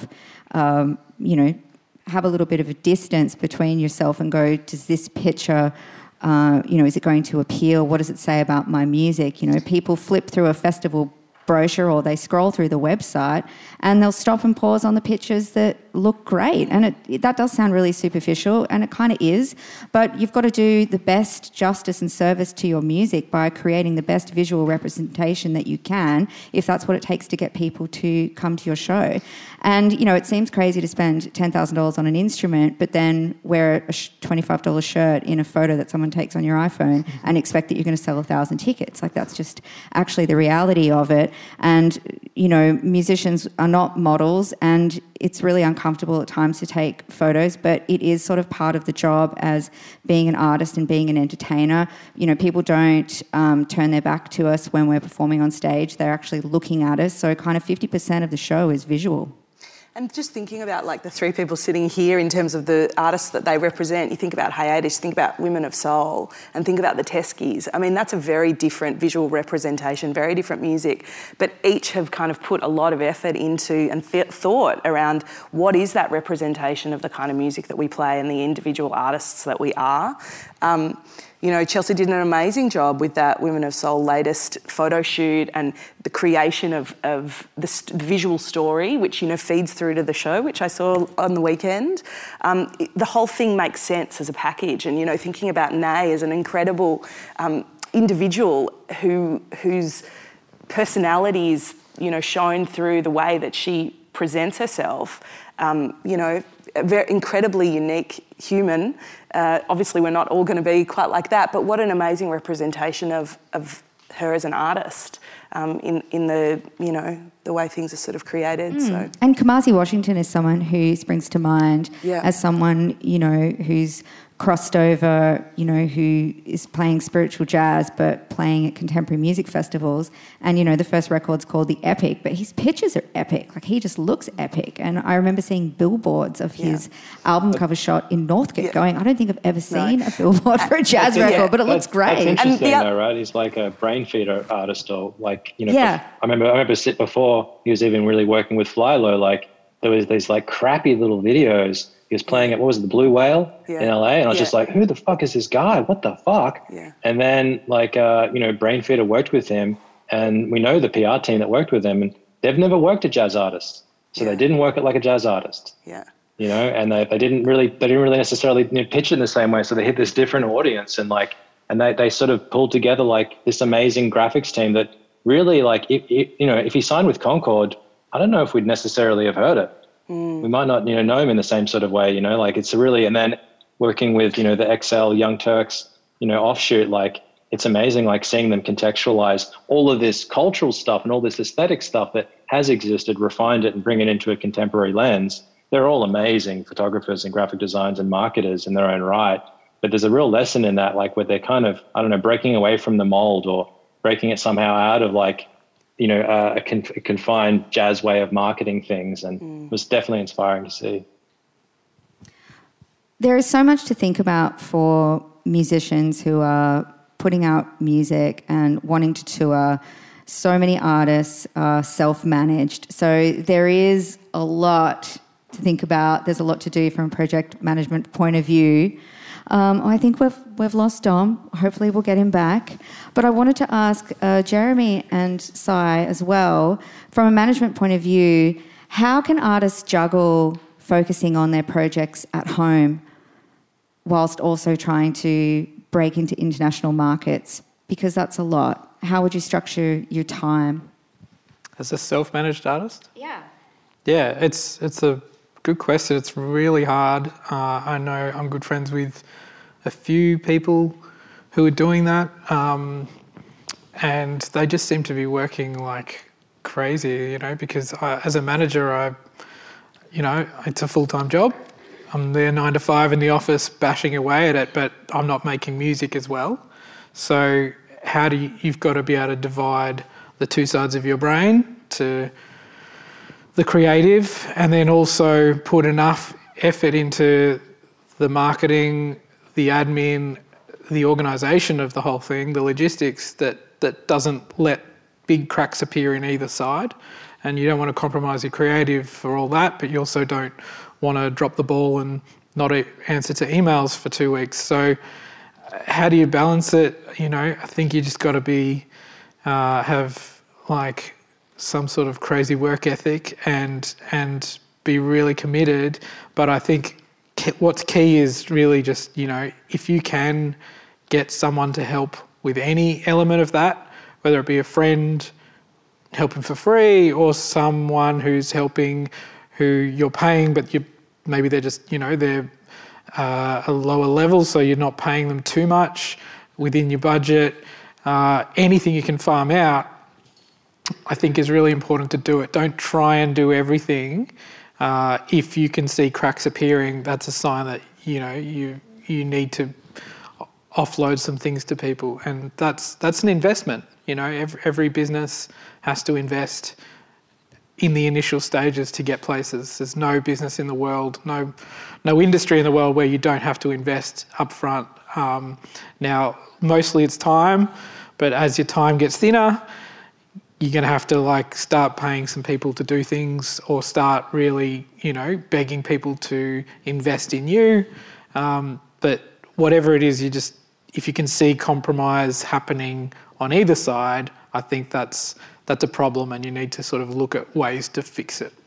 you know, have a little bit of a distance between yourself and go, does this picture... you know, is it going to appeal? What does it say about my music? You know, people flip through a festival brochure or they scroll through the website and they'll stop and pause on the pictures that look great. And that does sound really superficial, and it kind of is, but you've got to do the best justice and service to your music by creating the best visual representation that you can, if that's what it takes to get people to come to your show. And, you know, it seems crazy to spend $10,000 on an instrument, but then wear a $25 shirt in a photo that someone takes on your iPhone and expect that you're going to sell 1,000 tickets. Like, that's just actually the reality of it. And, you know, musicians are not models, and it's really uncomfortable at times to take photos, but it is sort of part of the job as being an artist and being an entertainer. You know, people don't turn their back to us when we're performing on stage. They're actually looking at us. So kind of 50% of the show is visual. And just thinking about like the 3 people sitting here in terms of the artists that they represent, you think about Hiatus, think about Women of Soul, and think about the Teskies. I mean, that's a very different visual representation, very different music, but each have kind of put a lot of effort into and thought around what is that representation of the kind of music that we play and the individual artists that we are. You know, Chelsea did an amazing job with that Women of Soul latest photo shoot and the creation of the visual story, which, you know, feeds through to the show, which I saw on the weekend. The whole thing makes sense as a package. And, you know, thinking about Nay as an incredible individual whose personality is, you know, shown through the way that she presents herself, you know, a very incredibly unique human. Obviously, we're not all going to be quite like that, but what an amazing representation of her as an artist in the, you know, the way things are sort of created. So. And Kamasi Washington is someone who springs to mind as someone, you know, who's crossed over, you know, who is playing spiritual jazz but playing at contemporary music festivals. And, you know, the first record's called The Epic, but his pictures are epic. Like, he just looks epic. And I remember seeing billboards of his album cover shot in Northcote going, I don't think I've ever seen a billboard for a jazz record, but it looks great. That's interesting though, right? He's like a brain feeder artist, or like, you know, I remember before he was even really working with Flylo, like there was these like crappy little videos He was playing at, what was it, the Blue Whale in LA? And I was just like, who the fuck is this guy? What the fuck? Yeah. And then Brainfeeder worked with him, and we know the PR team that worked with him, and they've never worked a jazz artist. So they didn't work it like a jazz artist. Yeah. And they didn't really necessarily pitch it in the same way. So they hit this different audience, and they sort of pulled together like this amazing graphics team that really, like, if he signed with Concord, I don't know if we'd necessarily have heard it. We might not, know him in the same sort of way, like it's really, and then working with, the XL Young Turks, offshoot, like it's amazing, like seeing them contextualize all of this cultural stuff and all this aesthetic stuff that has existed, refined it and bring it into a contemporary lens. They're all amazing photographers and graphic designers and marketers in their own right. But there's a real lesson in that, like where they're kind of, I don't know, breaking away from the mold or breaking it somehow out of like, a confined jazz way of marketing things, and it was definitely inspiring to see. There is so much to think about for musicians who are putting out music and wanting to tour. So many artists are self-managed. So there is a lot to think about. There's a lot to do from a project management point of view. I think we've lost Dom. Hopefully we'll get him back. But I wanted to ask Jeremy and Sai as well, from a management point of view, how can artists juggle focusing on their projects at home whilst also trying to break into international markets? Because that's a lot. How would you structure your time? As a self-managed artist? Yeah. Yeah, it's a good question. It's really hard. I know I'm good friends with a few people who are doing that, and they just seem to be working like crazy, because as a manager, it's a full-time job. I'm there 9 to 5 in the office bashing away at it, but I'm not making music as well. So you've got to be able to divide the two sides of your brain to the creative, and then also put enough effort into the marketing, the admin, the organisation of the whole thing, the logistics, that doesn't let big cracks appear in either side. And you don't want to compromise your creative for all that, but you also don't want to drop the ball and not answer to emails for 2 weeks. So how do you balance it? I think you just got to have like some sort of crazy work ethic and be really committed. But I think what's key is really just, if you can get someone to help with any element of that, whether it be a friend helping for free or someone who's helping who you're paying, but maybe they're just, they're a lower level, so you're not paying them too much within your budget. Anything you can farm out, I think, is really important to do it. Don't try and do everything. If you can see cracks appearing, that's a sign that you need to offload some things to people, and that's an investment. Every business has to invest in the initial stages to get places. There's no business in the world, no industry in the world where you don't have to invest upfront. Now, mostly it's time, but as your time gets thinner, you're going to have to start paying some people to do things, or start really, begging people to invest in you. But whatever it is, if you can see compromise happening on either side, I think that's a problem, and you need to sort of look at ways to fix it.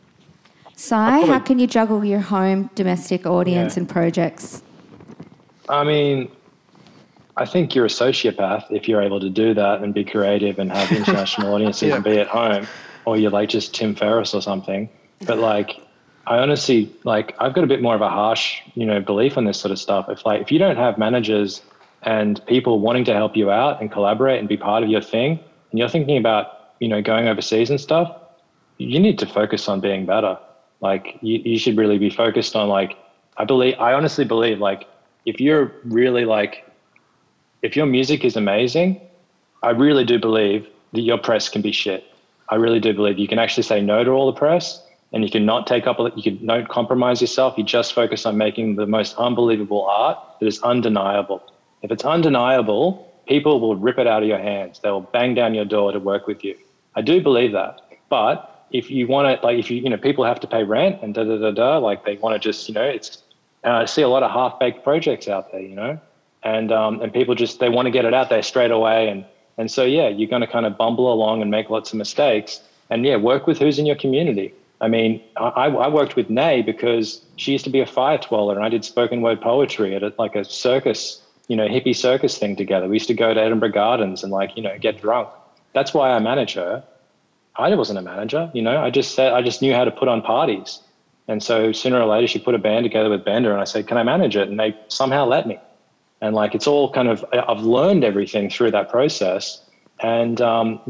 Sai, how can you juggle your home, domestic audience and projects? I mean, I think you're a sociopath if you're able to do that and be creative and have international audiences and be at home, or you're just Tim Ferriss or something. But I honestly, I've got a bit more of a harsh, belief on this sort of stuff. If you don't have managers and people wanting to help you out and collaborate and be part of your thing, and you're thinking about, going overseas and stuff, you need to focus on being better. You should really be focused on I honestly believe if you're really if your music is amazing, I really do believe that your press can be shit. I really do believe you can actually say no to all the press, and you can not compromise yourself. You just focus on making the most unbelievable art that is undeniable. If it's undeniable, people will rip it out of your hands. They will bang down your door to work with you. I do believe that. But if you want to, like, if you, people have to pay rent and like they want to just, it's, I see a lot of half-baked projects out there, and people just, they want to get it out there straight away. And so, yeah, you're going to kind of bumble along and make lots of mistakes, and yeah, work with who's in your community. I mean, I worked with Nay because she used to be a fire twirler, and I did spoken word poetry at like a circus, hippie circus thing together. We used to go to Edinburgh Gardens and get drunk. That's why I manage her. I wasn't a manager, I just knew how to put on parties. And so sooner or later she put a band together with Bender, and I said, can I manage it? And they somehow let me. And it's all kind of, I've learned everything through that process. And,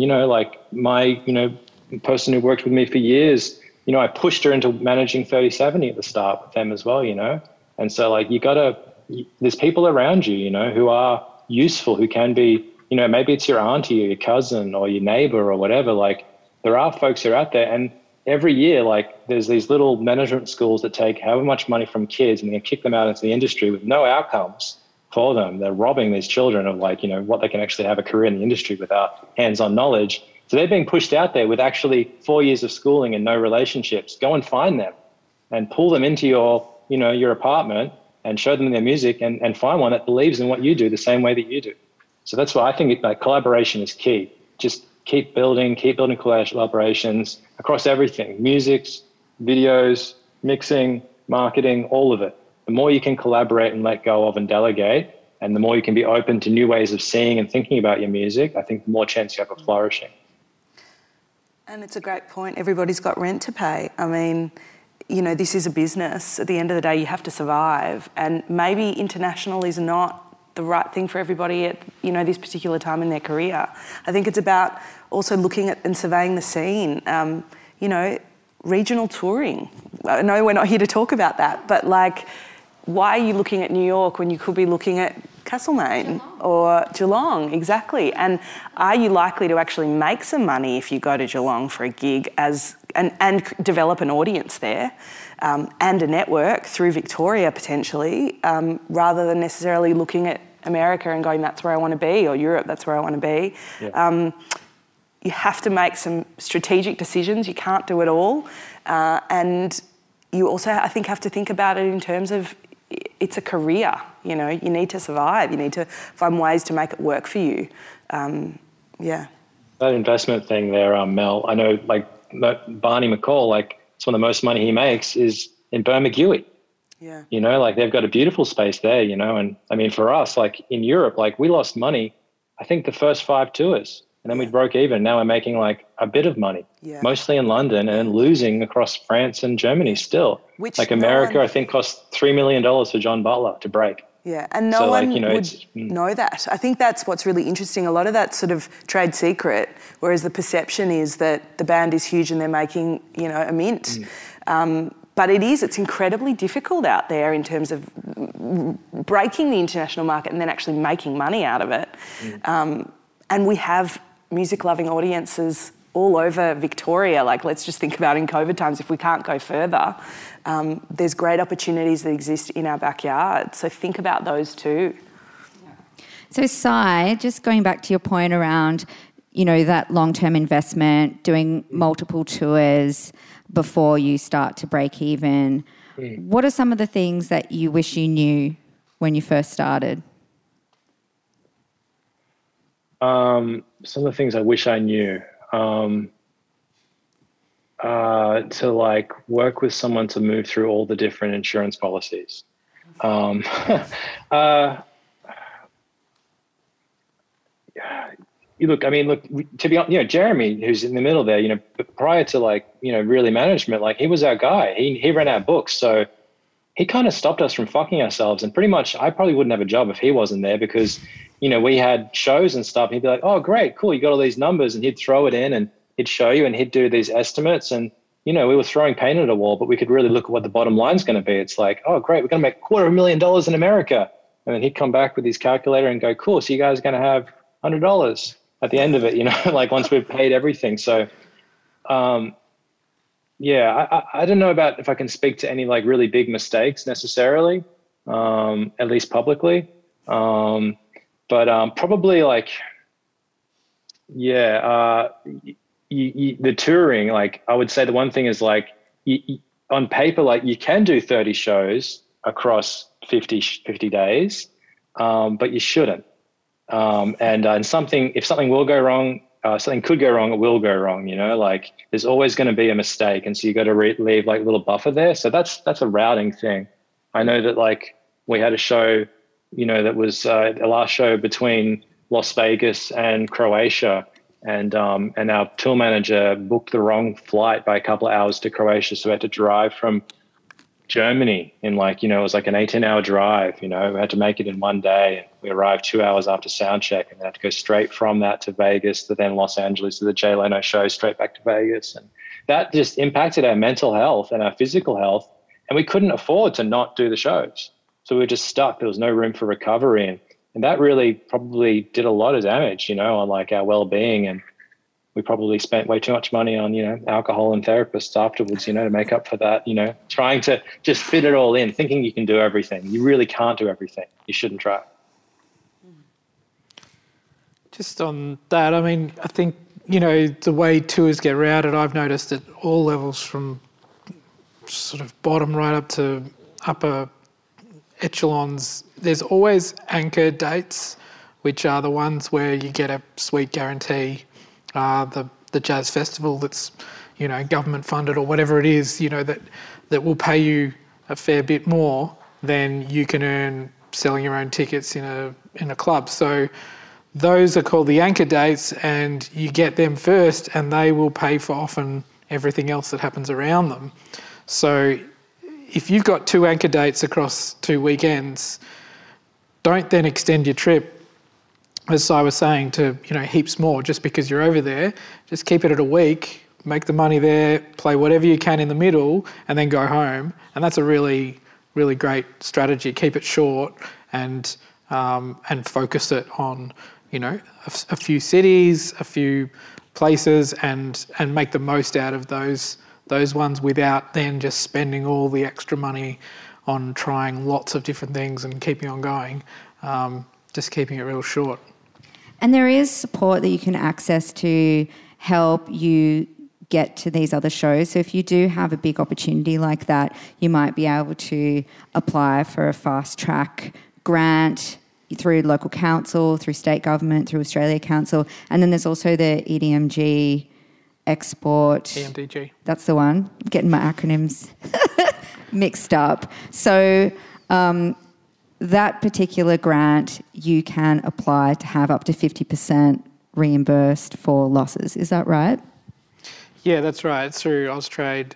my, person who worked with me for years, I pushed her into managing 3070 at the start with them as well, And so there's people around you, who are useful, who can be, maybe it's your auntie or your cousin or your neighbor or whatever. There are folks who are out there, and every year, there's these little management schools that take however much money from kids and they kick them out into the industry with no outcomes for them. They're robbing these children of what they can actually have a career in the industry without hands-on knowledge. So they're being pushed out there with actually 4 years of schooling and no relationships. Go and find them and pull them into your apartment and show them their music and find one that believes in what you do the same way that you do. So that's why I think collaboration is key. Just keep building collaborations across everything: music, videos, mixing, marketing, all of it. The more you can collaborate and let go of and delegate, and the more you can be open to new ways of seeing and thinking about your music, I think the more chance you have of flourishing. And it's a great point. Everybody's got rent to pay. I mean, this is a business. At the end of the day, you have to survive. And maybe international is not the right thing for everybody at, this particular time in their career. I think it's about also looking at and surveying the scene. Regional touring. I know we're not here to talk about that, but why are you looking at New York when you could be looking at Castlemaine or Geelong? Exactly. And are you likely to actually make some money if you go to Geelong for a gig and develop an audience there and a network through Victoria potentially, rather than necessarily looking at America and going, that's where I want to be, or Europe, that's where I want to be. Yeah. You have to make some strategic decisions. You can't do it all. And you also, I think, have to think about it in terms of it's a career. You need to survive. You need to find ways to make it work for you. Yeah. That investment thing there, Mel, I know Barney McCall, it's one of the most money he makes is in Bermagui. Yeah. They've got a beautiful space there, and I mean, for us, in Europe, we lost money, I think the first 5 tours, and then we broke even. Now we're making a bit of money, mostly in London, and losing across France and Germany still. Which America, I think, cost $3 million for John Butler to break. Yeah, and no one would know that. I think that's what's really interesting. A lot of that's sort of trade secret, whereas the perception is that the band is huge and they're making, a mint. But it's incredibly difficult out there in terms of breaking the international market and then actually making money out of it. And we have music-loving audiences all over Victoria. Let's just think about in COVID times, if we can't go further, there's great opportunities that exist in our backyard. So think about those too. So Si, just going back to your point around, that long-term investment, doing multiple tours before you start to break even, what are some of the things that you wish you knew when you first started? Some of the things I wish I knew. To work with someone to move through all the different insurance policies. Look, to be honest, Jeremy, who's in the middle there, prior to really management, he was our guy. He ran our books. So he kind of stopped us from fucking ourselves. And pretty much I probably wouldn't have a job if he wasn't there because, we had shows and stuff. And he'd be like, oh, great, cool. You got all these numbers, and he'd throw it in and he'd show you and he'd do these estimates. And, we were throwing paint at a wall, but we could really look at what the bottom line's going to be. It's like, oh, great, we're going to make $250,000 in America. And then he'd come back with his calculator and go, cool, so you guys are going to have $100 at the end of it, once we've paid everything. So, I don't know about if I can speak to any really big mistakes necessarily, at least publicly. But probably the touring, like I would say the one thing is like on paper, like you can do 30 shows across 50 days, but you shouldn't. And if something will go wrong, something could go wrong, it will go wrong, you know, like there's always going to be a mistake. And so you got to leave like a little buffer there. So that's a routing thing. I know that like we had a show, you know, that was the last show between Las Vegas and Croatia. And our tour manager booked the wrong flight by a couple of hours to Croatia. So we had to drive from Germany in like, you know, it was like an 18-hour drive, you know, we had to make it in one day. And we arrived 2 hours after sound check and had to go straight from that to Vegas to then Los Angeles to the Jay Leno show, straight back to Vegas. And that just impacted our mental health and our physical health. And we couldn't afford to not do the shows. So we were just stuck. There was no room for recovery. And that really probably did a lot of damage, you know, on like our well-being. And we probably spent way too much money on, you know, alcohol and therapists afterwards, you know, to make up for that, you know, trying to just fit it all in, thinking you can do everything. You really can't do everything. You shouldn't try. Just on that, I mean, I think, you know, the way tours get routed, I've noticed at all levels from sort of bottom right up to upper echelons, there's always anchor dates, which are the ones where you get a sweet guarantee. The jazz festival that's, you know, government funded or whatever it is, you know, that will pay you a fair bit more than you can earn selling your own tickets in a club. So those are called the anchor dates, and you get them first, and they will pay for often everything else that happens around them. So if you've got 2 anchor dates across 2 weekends, don't then extend your trip, as I was saying, to, you know, heaps more just because you're over there. Just keep it at a week, make the money there, play whatever you can in the middle, and then go home. And that's a really, really great strategy. Keep it short and focus it on, you know, a few cities, a few places, and make the most out of those ones without then just spending all the extra money on trying lots of different things and keeping on going. Just keeping it real short. And there is support that you can access to help you get to these other shows. So if you do have a big opportunity like that, you might be able to apply for a fast track grant through local council, through state government, through Australia Council. And then there's also the EDMG export. EMDG. That's the one. I'm getting my acronyms mixed up. So that particular grant, you can apply to have up to 50% reimbursed for losses. Is that right? Yeah, that's right. It's through Austrade.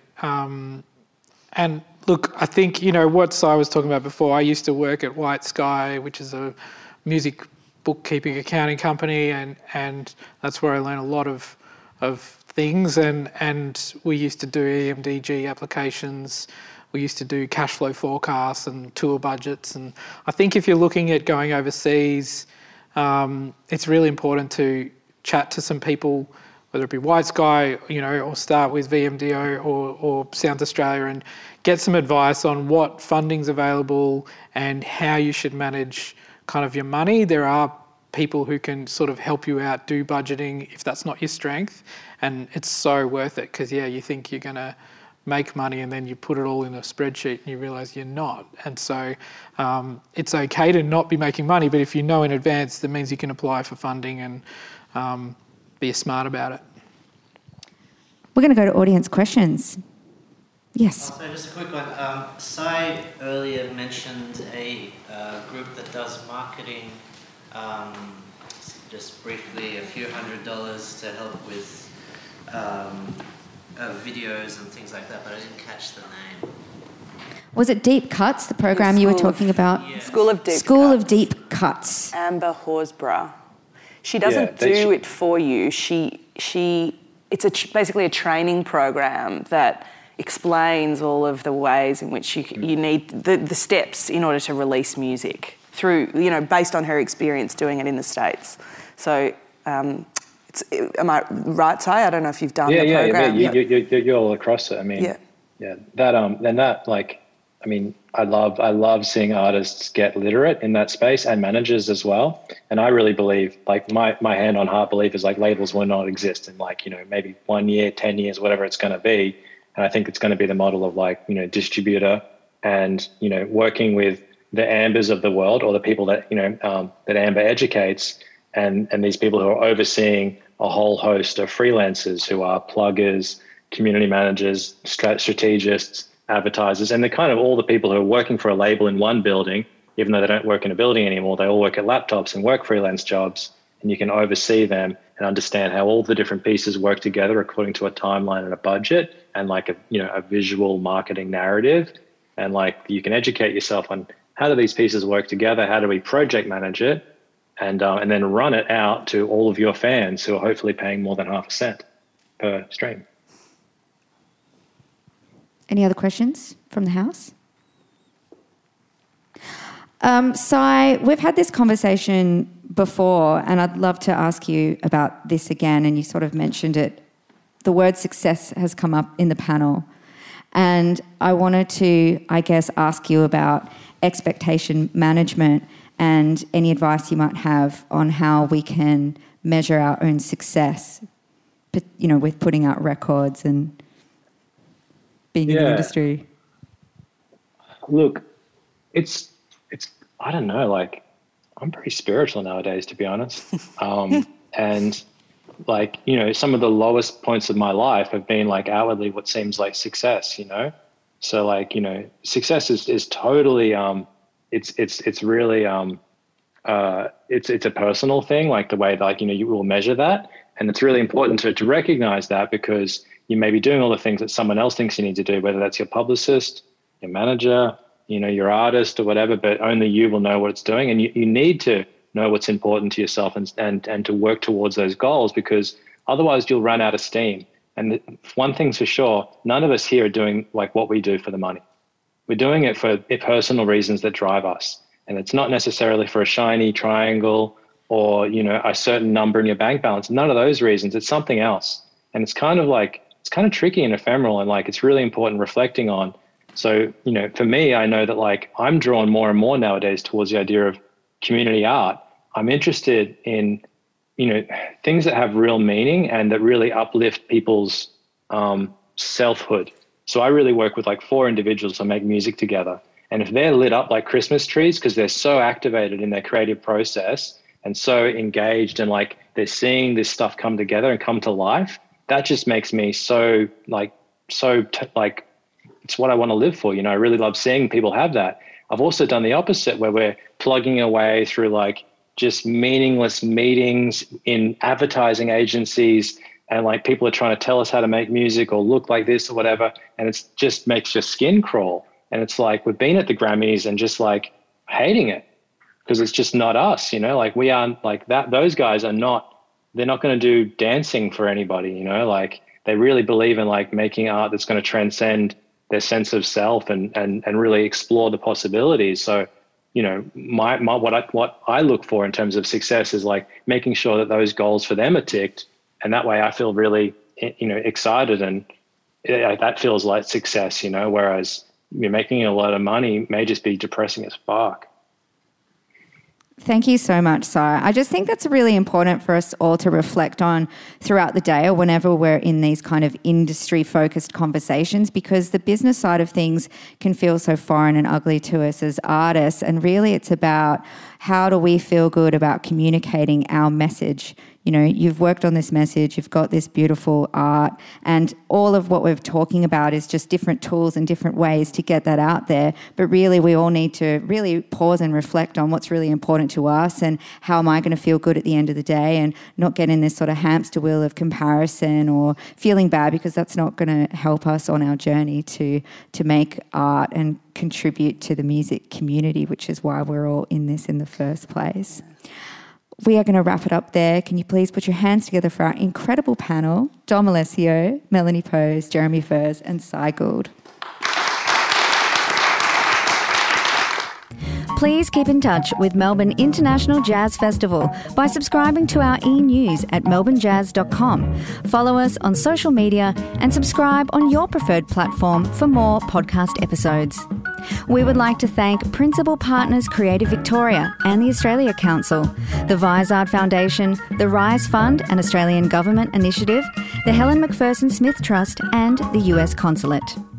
And look, I think, you know, what Si was talking about before, I used to work at White Sky, which is a music bookkeeping accounting company, and that's where I learned a lot of things. And we used to do EMDG applications. We used to do cash flow forecasts and tour budgets. And I think if you're looking at going overseas, it's really important to chat to some people, whether it be White Sky, you know, or start with VMDO or Sounds Australia, and get some advice on what funding's available and how you should manage kind of your money. There are people who can sort of help you out, do budgeting if that's not your strength. And it's so worth it because, yeah, you think you're going to make money and then you put it all in a spreadsheet and you realise you're not. And so it's okay to not be making money, but if you know in advance, that means you can apply for funding and be smart about it. We're going to go to audience questions. Yes. So just a quick one. Si earlier mentioned a group that does marketing, just briefly, a few $100s to help with videos and things like that, but I didn't catch the name. Was it Deep Cuts, the program you were talking about? Yeah. School of Deep Cuts. School of Deep Cuts. Amber Horsburgh. She doesn't do it for you. It's basically a training program that explains all of the ways in which you need the steps in order to release music through, you know, based on her experience doing it in the States. So, am I right, Si? I don't know if you've done the program. Yeah, you're all across it. I mean, that I mean, I love seeing artists get literate in that space, and managers as well. And I really believe, like, my hand on heart belief is, like, labels will not exist in, like, you know, maybe 1 year, 10 years, whatever it's going to be. And I think it's going to be the model of, like, you know, distributor and, you know, working with the Ambers of the world, or the people that, you know, that Amber educates, and these people who are overseeing a whole host of freelancers who are pluggers, community managers, strategists, advertisers, and they're kind of all the people who are working for a label in one building, even though they don't work in a building anymore. They all work at laptops and work freelance jobs, and you can oversee them and understand how all the different pieces work together according to a timeline and a budget, and, like, a, you know, a visual marketing narrative. And, like, you can educate yourself on how do these pieces work together, how do we project manage it, and then run it out to all of your fans who are hopefully paying more than half a cent per stream. Any other questions from the house? Si, we've had this conversation before, and I'd love to ask you about this again, and you sort of mentioned it. The word success has come up in the panel, and I wanted to, I guess, ask you about expectation management and any advice you might have on how we can measure our own success, you know, with putting out records and being in the industry. Look, it's I don't know, like, I'm pretty spiritual nowadays, to be honest. And, like, you know, some of the lowest points of my life have been, like, outwardly what seems like success, you know? So, like, you know, success is totally, it's really, it's a personal thing, like the way that, like, you know, you will measure that. And it's really important to recognize that, because you may be doing all the things that someone else thinks you need to do, whether that's your publicist, your manager, you know, your artist or whatever, but only you will know what it's doing. And you need to know what's important to yourself and to work towards those goals, because otherwise you'll run out of steam. And one thing's for sure, none of us here are doing, like, what we do for the money. We're doing it for personal reasons that drive us. And it's not necessarily for a shiny triangle or, you know, a certain number in your bank balance. None of those reasons. It's something else. And it's kind of tricky and ephemeral, and, like, it's really important reflecting on. So, you know, for me, I know that, like, I'm drawn more and more nowadays towards the idea of community art. I'm interested in, you know, things that have real meaning and that really uplift people's selfhood. So I really work with, like, 4 individuals who make music together. And if they're lit up like Christmas trees because they're so activated in their creative process and so engaged, and, like, they're seeing this stuff come together and come to life, that just makes me so it's what I want to live for. You know, I really love seeing people have that. I've also done the opposite, where we're plugging away through, like, just meaningless meetings in advertising agencies, and, like, people are trying to tell us how to make music or look like this or whatever. And it's just makes your skin crawl. And it's like, we've been at the Grammys and just, like, hating it because it's just not us, you know, like, we aren't like that. Those guys are not, they're not going to do dancing for anybody, you know, like, they really believe in, like, making art that's going to transcend their sense of self and really explore the possibilities. So, you know, what I look for in terms of success is, like, making sure that those goals for them are ticked. And that way I feel really, you know, excited, and that feels like success, you know, whereas you're making a lot of money may just be depressing as fuck. Thank you so much, Si. I just think that's really important for us all to reflect on throughout the day, or whenever we're in these kind of industry-focused conversations, because the business side of things can feel so foreign and ugly to us as artists. And really it's about, how do we feel good about communicating our message? You know, you've worked on this message, you've got this beautiful art, and all of what we're talking about is just different tools and different ways to get that out there. But really, we all need to really pause and reflect on what's really important to us, and how am I going to feel good at the end of the day, and not get in this sort of hamster wheel of comparison or feeling bad, because that's not going to help us on our journey to make art and contribute to the music community, which is why we're all in this in the first place. We are going to wrap it up there. Can you please put your hands together for our incredible panel, Dom Alessio, Melanie Pose, Jeremy Furs and Si Gould. Please keep in touch with Melbourne International Jazz Festival by subscribing to our e-news at melbournejazz.com. Follow us on social media and subscribe on your preferred platform for more podcast episodes. We would like to thank Principal Partners Creative Victoria and the Australia Council, the Vizard Foundation, the Rise Fund, an Australian Government initiative, the Helen McPherson Smith Trust and the US Consulate.